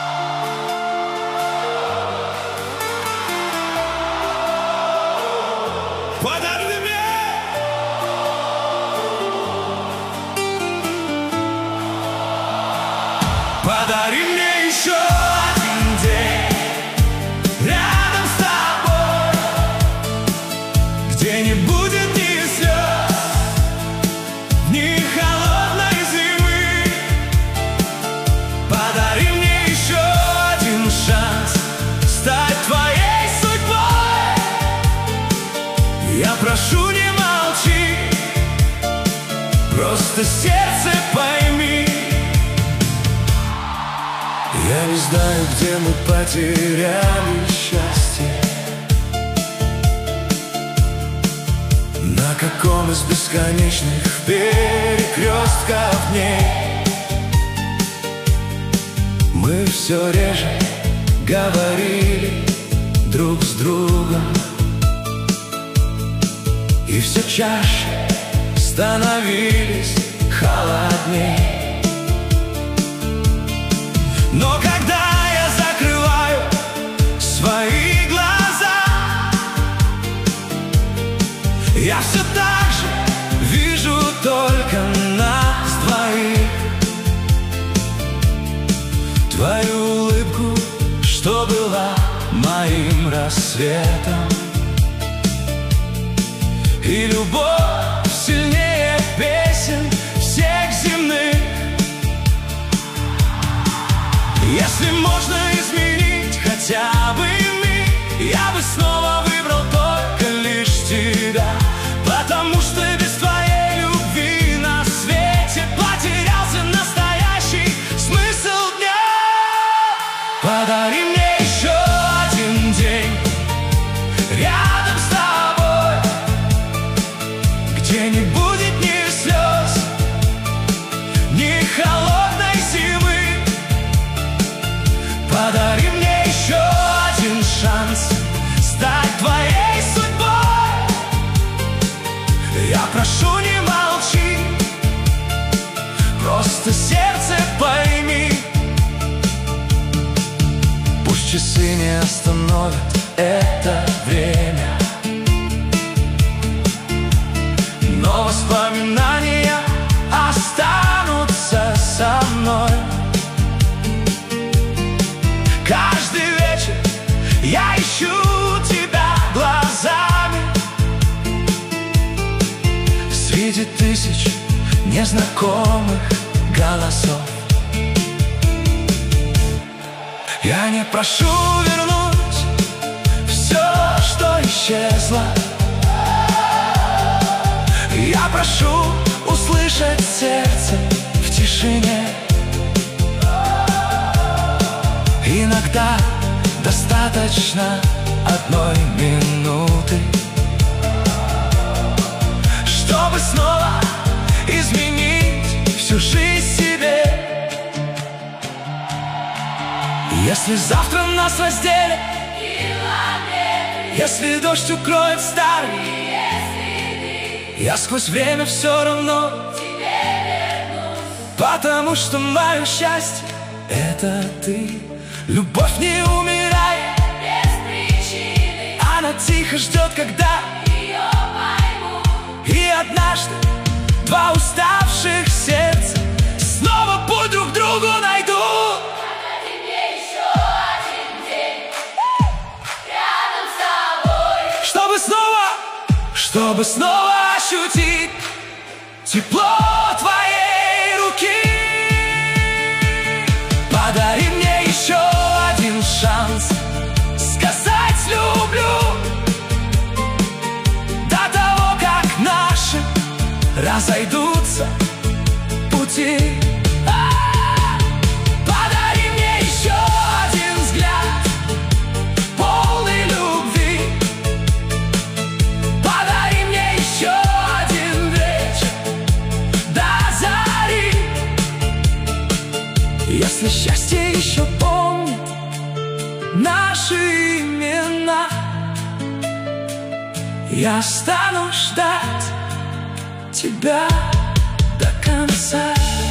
Подари мне. Подари мне еще один день рядом с тобой, где не будет ни слез, ни холодной зимы. Подари мне еще один шанс стать твоей судьбой. Я прошу, не молчи, просто сердце пойми. Я не знаю, где мы потеряли счастье, на каком из бесконечных перекрестков дней. Мы все реже говорили друг с другом, и все чаще становились холодней. Но когда я закрываю свои глаза, я все так же вижу только нас двоих. Твою улыбку, что была моим рассветом, и любовь сильнее песен всех земных. Если можно изменить хотя бы миг, я бы снова выбрал только лишь тебя, потому что без твоей любви на свете потерялся настоящий смысл дня. Подари мне еще один день рядом с тобой, где не будет ни слез, ни холодной зимы. Подари мне еще один шанс стать твоей судьбой. Я прошу, не молчи, просто сердце пойми. Пусть часы не остановят это время, но воспоминания останутся со мной. Каждый вечер я ищу тебя глазами среди тысяч незнакомых голосов. Я не прошу вернуть все, что исчезло. Я прошу услышать сердце в тишине. Иногда достаточно одной минуты, чтобы снова изменить всю жизнь себе. Если завтра нас разделят километры, если дождь укроет старый, я сквозь время все равно тебе вернусь, потому что мое счастье — это ты. Любовь не умирает без причины, она тихо ждет, когда ее поймут. И однажды два уставших сердца снова путь друг к другу найдут. Подари мне еще один день рядом с тобой, чтобы снова ощутить тепло твоей руки. Подари мне еще один шанс сказать люблю до того, как наши разойдутся пути. Подари мне еще один взгляд полный любви. Подари мне еще один вечер до зари. Если счастье еще помнит наши имена, я стану ждать тебя до конца.